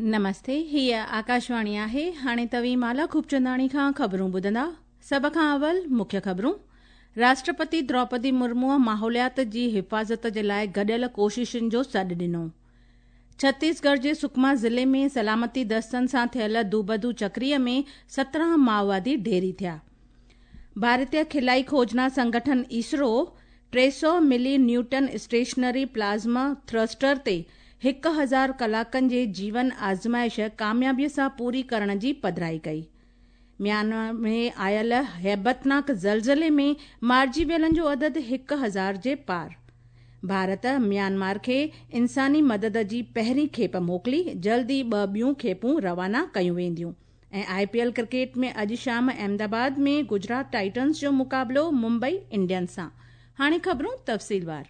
नमस्ते, हीअ आकाशवाणी आहे। हाणे तव्हीं माला खूबचंदाणी खां ख़बरूं ॿुधंदा। सभ खां अवल मुख्य ख़बरूं। राष्ट्रपति द्रौपदी मुर्मूअ माहौलियात जी हिफ़ाज़त जे लाइ गॾियल कोशिशुनि जो सॾु ॾिनो। छत्तीसगढ़ जे सुकमा ज़िले में सलामती दस्तनि सां थियल दूबदू चक्रीअ में 17 माओवादी ढेरी थिया। भारतीय खिलाई खोजना संगठन इसरो 300 मिली न्यूटन स्टेशनरी प्लाज़्मा थ्रस्टर ते 1000 कलाकनि जे जीवन आज़माइश कामयाबीअ सां पूरी करण जी पधिराई कई। म्यांमार में आयल हैबतनाक ज़लज़ले में मारिजी वियलनि जो अदद 1000 जे पार। भारत म्यांमार खे इंसानी मदद जी पहिरीं खेप मोकिली। जल्दी 2 ॿियूं खेपूं रवाना कयूं वेंदियूं। ऐं IPL क्रिकेट में अॼु शाम अहमदाबाद में गुजरात टाइटन्स जो मुक़ाबलो मुंबई इंडियंस सां। हाणे ख़बरूं तफ़सीलवार।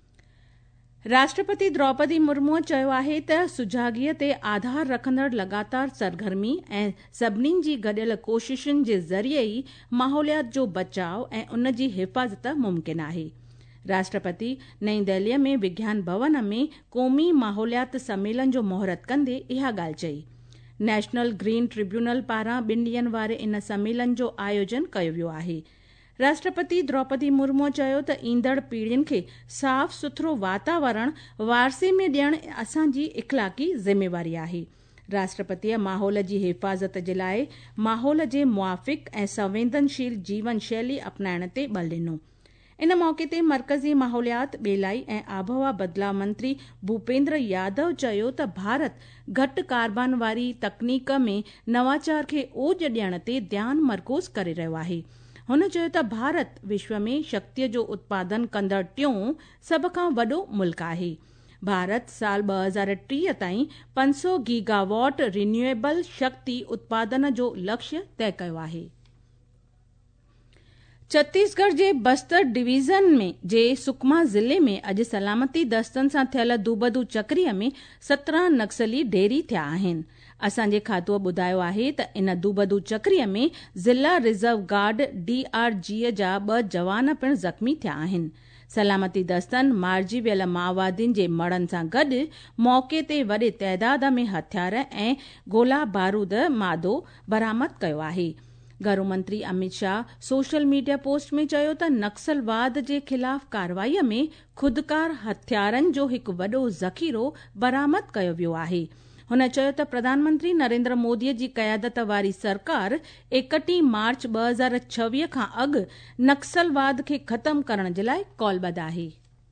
राष्ट्रपति द्रौपदी मुर्मूअ चयो आहे त सुजाॻीअ ते आधार रखंदड़ लगातार सरगर्मी ऐं सभिनी जी गॾियल कोशिशुनि जे ज़रिए ई माहौलियात जो बचाव ऐं उन जी हिफ़ाज़त मुमकिन आहे। राष्ट्रपति नईं दिल्लीअ में विज्ञान भवन में क़ौमी माहौलियात सम्मेलन जो महूरत कंदे इहा ॻाल्हि चई। नेशनल ग्रीन ट्रिब्यूनल पारां 2 ॾींहनि वारे इन सम्मेलन जो आयोजन कयो वियो आहे। राष्ट्रपति द्रौपदी मुर्मूअ चयो त ईंदड़ पीढ़ियुनि खे साफ़ सुथरो वातावरण वारसे में ॾियणु असांजी इख़लाक़ी ज़िम्मेवारी आहे। राष्ट्रपतिअ माहौल जी हिफ़ाज़त जे लाइ माहौल जे मुआफ़िक़ ऐं संवेदनशील जीवन शैली अपनाइण ते ॿल ॾिनो। इन मौक़े ते मर्कज़ी माहौलियात, ॿेलाई ऐं आबहवा बदिलाव मंत्री भूपेंद्र यादव चयो त भारत घटि कार्बन वारी तकनीक में नवाचार खे ओज ॾियण ते ध्यानु मर्कूज़ करे रहियो आहे। हुन चयो त भारत विश्व में शक्तीअ जो उत्पादन कंदड़ टियों सभ खां वॾो मुल्क आहे। भारत साल 2030 ताईं 500 गीगावॉट रिन्यूएबल शक्ति उत्पादन जो लक्ष्य तय कयो आहे। छत्तीसगढ़ जे बस्तर डिवीज़न में जे सुकमा ज़िले में अॼु सलामती दस्तनि सां थियल दूबदू चक्रीअ में 17 नक्सली ढेरी थिया आहिनि। असांजे खातूअ ॿुधायो आहे त इन दूबदू चक्रीअ में ज़िला रिज़र्व गार्ड DRG जा 2 जवान पिणु ज़ख़्मी थिया आहिनि। सलामती दस्तनि मारिजी वियल माओवादियुनि जे मड़नि सां गॾु मौक़े ते वॾे तइदाद में हथियार ऐं गोला बारूद मादो बरामद कयो आहे। गृह मंत्री Amit Shah social media post में चयो त नक्सलवाद जे ख़िलाफ़ कार्रवाईअ में खुदकार हथियारनि जो हिकु वॾो ज़ख़ीरो बरामद कयो वियो आहे। हुन चयो त प्रधानमंत्री नरेंद्र मोदीअ जी क़यादत वारी सरकार 31 मार्च 2026 खां अॻु नक्सलवाद खे ख़तमु करण जे लाइ कौलबद्ध आहे।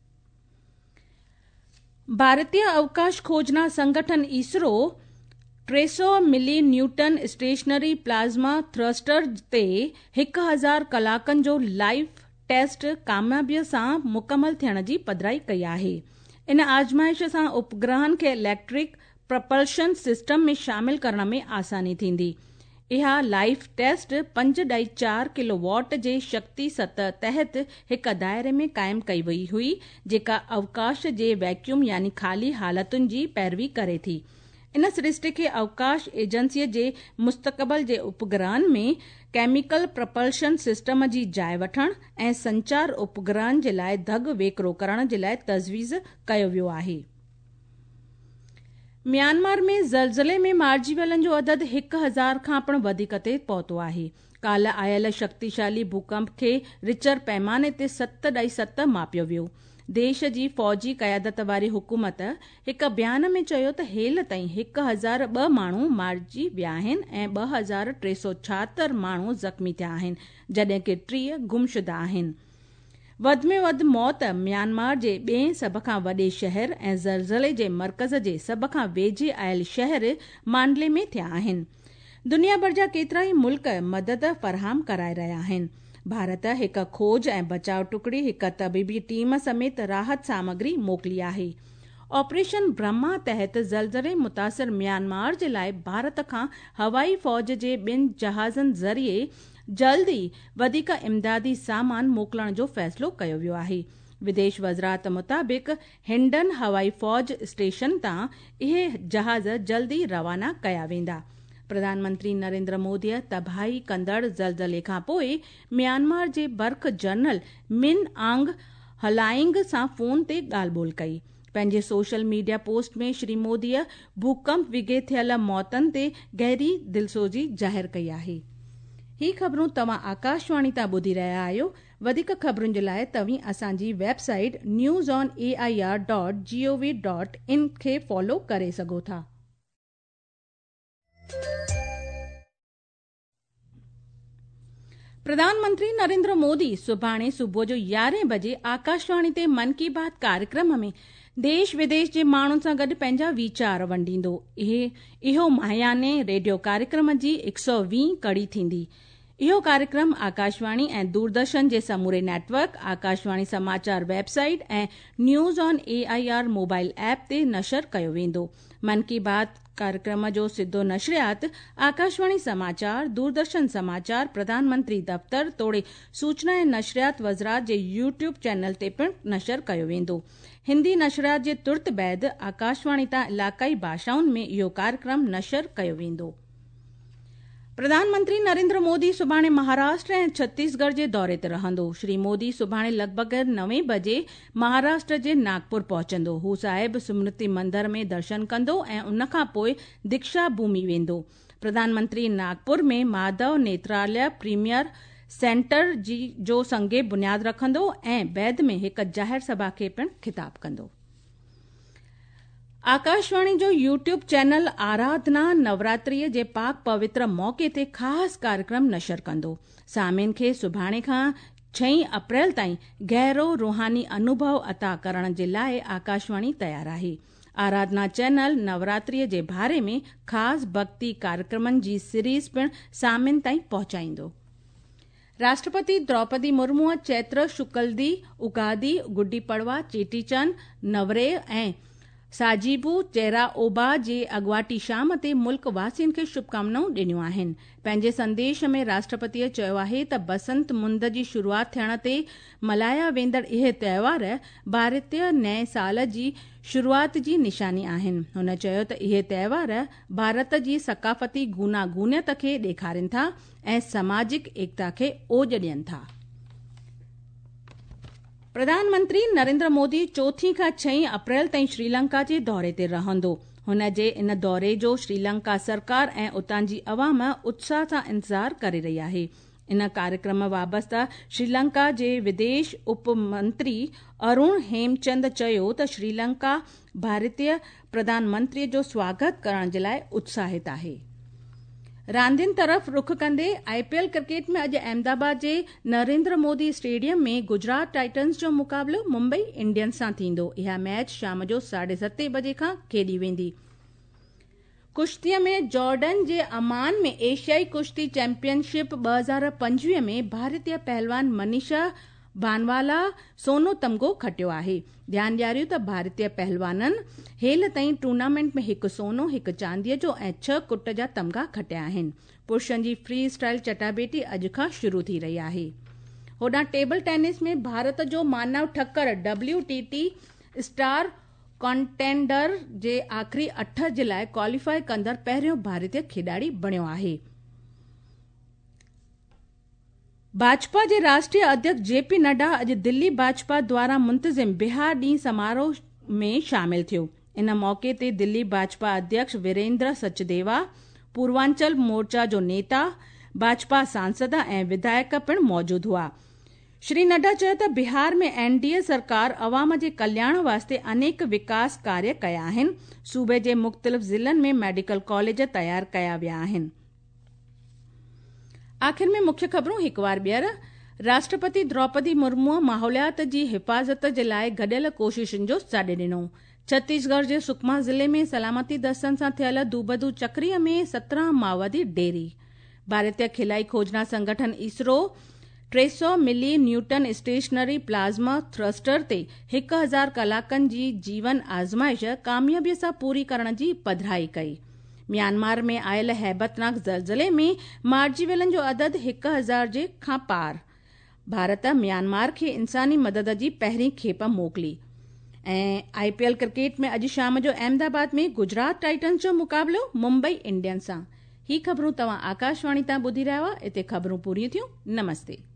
भारतीय अवकाश खोजना संगठन इसरो 300 मिली न्यूटन स्टेशनरी प्लाज़्मा थ्रस्टर ते 1000 कलाकनि जो लाइव टेस्ट कामयाबीअ सां मुकमल थियण जी पधिराई कई आहे। इन आज़माइश सां उपग्रहनि खे इलेक्ट्रिक प्रपल्शन सिस्टम में शामिल करण में आसानी थींदी। इहा लाइव टेस्ट 5.4 किलोवॉट जे शक्ति सतह तहत हिक दायरे में क़ाइमु कई वई हुई, जेका अवकाश जे वैक्यूम यानी ख़ाली हालतुनि जी पैरवी करे थी। इन सिरिश्ते खे अवकाश एजेंसीअ जे मुस्तक़बिल जे उपग्रहनि में केमिकल प्रपल्शन सिस्टम जी जाइ वठण ऐं संचार उपग्रहनि जे लाइ धॻ वेकिरो करण जे लाइ तजवीज़ कयो वियो आहे। म्यांमार में ज़लज़ले में मारिजी वियलनि जो अदद 1000 खां पिणु वधीक ते पहुतो आहे। काल्ह आयल शक्तिशाली भूकंप खे रिचर पैमाने ते 7.7 मापियो वियो। देश जी फ़ौजी क़यादत वारी हुकूमत हिक बयान में चयो त हेल ताईं 1002 माण्हू मारिजी विया आहिनि ऐं 2376 माण्हू ज़ख़्मी थिया आहिनि, जॾहिं कि 3 गुमशुदा आहिनि। वधि में वधि मौत म्यांमार जे ॿिए सभ खां वॾे शहर ऐं ज़लज़ले जे मर्कज़ जे सभ खां वेझे आयल शहर मांडले में थिया आहिनि। दुनिया भर जा केतिरा ई मुल्क मदद फ़राहम कराए रहिया आहिनि। भारत हिक खोज ऐं बचाव टुकड़ी, हिक तबीबी टीम समेत राहत सामग्री मोकिली आहे। ऑपरेशन ब्रह्मा तहत ज़लज़ले मुतासिर म्यांमार जे लाइ भारत खां हवाई फ़ौज जे 2 जहाज़नि ज़रिए जल्दी वधीक इमदादी सामान मोकिलण जो फ़ैसिलो कयो वियो आहे। विदेश वज़ारत मुताबिक़ हिंडन हवाई फ़ौज स्टेशन तां इहे जहाज़ जल्दी रवाना कया वेंदा। प्रधानमंत्री नरेंद्र मोदीअ तबाही कंदड़ ज़लज़ले खां पोइ म्यांमार जे बर्ख जनरल मिन आंग हलाइंग सां फ़ोन ते ॻाल्हि ॿोल्हि कई। पंहिंजे सोशल मीडिया पोस्ट में श्री मोदीअ भूकंप विघे थियल मौतनि ते गहरी दिलसोजी ज़ाहिर कई आहे। ही ख़बरूं तव्हां आकाशवाणी तां ॿुधी रहिया आहियो। वधीक ख़बरुनि जे लाइ तव्हीं असांजी वेबसाइट newsonair.gov.in खे फॉलो करे सघो था। प्रधानमंत्री नरेंद्र मोदी सुभाणे सुबुह जो 11 बजे आकाशवाणी ते मन की बात कार्यक्रम में देश विदेश जे माण्हुनि सां गॾु पंहिंजा वीचार वंडींदो। इहो माहियाने रेडियो कार्यक्रम जी 120 कड़ी थींदी। इहो कार्यक्रम आकाशवाणी ऐं दूरदर्शन जे समूरे नेटवर्क, आकाशवाणी समाचार वेबसाइट ऐं news on AIR mobile app ते नशर कयो वेंदो। मन की बात कार्यक्रम जो सिधो नशरियात आकाशवाणी समाचार, दूरदर्शन समाचार, प्रधानमंत्री दफ़्तर तोड़े सूचना ऐं नशरियात वज़रात जे YouTube चैनल ते पिणु नशर कयो वेंदो। हिंदी नशरियात जे तुर्त बैदि आकाशवाणी तां इलाक़ाई भाषाउनि में इहो कार्यक्रम नशर कयो वेंदो। प्रधानमंत्री नरेंद्र मोदी सुभाणे महाराष्ट्र ऐं छत्तीसगढ़ जे दौरे ते रहंदो। श्री मोदी सुभाणे लॻभॻि 9 बजे महाराष्ट्र जे नागपुर पहुचंदो। हू साहिब स्मृति मंदर में दर्शन कंदो ऐं उन खां पोइ दीक्षा भूमि वेंदो। प्रधानमंत्री नागपुर में माधव नेत्रालय प्रीमियर सेंटर जो संगे बुनियाद रखंदो ऐं बैदि में हिक ज़ाहिर सभा खे पिणु ख़िताब कंदो। आकाशवाणी जो YouTube चैनल आराधना नवरात्रीअ जे पाक पवित्र मौके ते ख़ासि कार्यक्रम नशर कंदो। सामिन खे सुभाणे खां 6 अप्रैल ताईं गहरो रूहानी अनुभव अता करण जे लाइ आकाशवाणी तयार आहे। आराधना चैनल नवरात्रीअ जे बारे में ख़ासि भक्ति कार्यक्रमनि जी सीरीज़ पिणु सामिन ताईं पहुचाईंदो। राष्ट्रपति द्रौपदी मुर्मूअ चैत्र शुक्लदी, उगादी, गुड्डी पड़वा, चेटीचंड, नवरेह ऐं साजीबू चेरा ओबा जे अॻवाटी शाम ते मुल्क वासियुनि खे शुभकामनाऊं ॾिनियूं आहिनि। पंहिंजे संदेश में राष्ट्रपतिअ चयो आहे त बसंत मुंद जी शुरूआति थियण ते मल्हाया वेंदड़ इहे त्योहार भारतीय नए साल जी शुरूआति जी निशानी आहिनि। हुन चयो त इहे त्योहार भारत जी सकाफ़ती गूनागूनियत खे ॾेखारनि था ऐं समाजिक एकता खे ओज ॾियनि था। प्रधानमंत्री नरेंद्र मोदी 4 खां 6 अप्रैल ताईं श्रीलंका जे दौरे ते रहंदो। हुन जे इन दौरे जो श्रीलंका सरकार ऐं उतां जी अवाम उत्साह सां इंतज़ार करे रही आहे। इन कार्यक्रम वाबस्ता श्रीलंका जे विदेश उप मंत्री अरुण हेमचंद चयो त श्रीलंका भारतीय प्रधानमंत्री जो स्वागत करण जे लाइ उत्साहित आहे। रांदियुनि तरफ़ रुख कंदे IPL क्रिकेट में अॼु अहमदाबाद जे नरेंद्र मोदी स्टेडियम में गुजरात टाइटन्स जो मुक़ाबिलो मुंबई इंडियंस सां थींदो। इहा मैच शाम जो 7:30 बजे खां खेॾी वेंदी। कुश्तीअ में जॉर्डन जे अमान में एशियाई कुश्ती चैंपियनशिप 2025 में भारतीय पहलवान मनीषा भानवाला सोनो तमग़ो खटियो आहे। ध्यान ॾियारियो त भारतीय पहलवाननि हेल ताईं टूर्नामेंट में 1 सोनो, 1 चांदीअ जो ऐं 6 कुट जा तमग़ा खटिया आहिनि। पुरुषनि जी फ्री स्टाइल चटाभेटी अॼु खां शुरू थी रही आहे। होॾां टेबल टेनिस में भारत जो Manav Thakkar WTT star contender जे आख़िरी 8 जे लाइ क्वालिफाई कंदड़ पहिरियों भारतीय खिडारी बणियो आहे। भाजपा जे राष्ट्रीय अध्यक्ष JP नड्डा अॼु दिल्ली भाजपा द्वारा मुंतज़िम बिहार ॾींहुं समारोह में शामिल थियो। इन मौके ते दिल्ली भाजपा अध्यक्ष वीरेंद्र सचदेवा, पूर्वांचल मोर्चा जो नेता, भाजपा सांसद ऐं विधायक पिणु मौजूद हुआ। श्री नड्डा चयो त बिहार में NDA सरकार अवाम जे कल्याण वास्ते अनेक विकास कार्य कया आहिनि। सूबे जे मुख़्तलिफ़ ज़िलनि में मेडिकल कॉलेज तयार कया विया आहिनि। आख़िर में मुख्य ख़बरूं हिकु बार ॿीहर। राष्ट्रपति द्रौपदी मुर्मूअ माहौलियात जी हिफ़ाज़त जे लाइ गॾियल कोशिशुनि जो साॾु ॾिनो। छत्तीसगढ़ जे सुकमा ज़िले में सलामती दस्तनि सां थियल दूबदू चक्रीअ में 17 माओवादी ढेरी। भारतीय खिलाई खोजना संगठन ISRO 300 मिली न्यूटन स्टेशनरी प्लाज़्मा थ्रस्टर ते 1000 कलाकनि जी जीवन आज़माइश कामयाबीअ सां पूरी करण जी पधिराई कई। म्यांमार में आयल हैबतनाक ज़लज़ले में मारिजी वियलनि जो अदद 1000 जे खां पार। भारत म्यांमार खे इंसानी मदद जी पहिरीं खेप मोकिली। ऐं IPL क्रिकेट में अॼु शाम जो अहमदाबाद में गुजरात टाइटन्स जो मुक़ाबिलो मुंबई इंडियंस सां। ही ख़बरूं तव्हां आकाशवाणी तां ॿुधी रहिया हुआ। इते ख़बरूं पूरियूं थियूं। नमस्ते।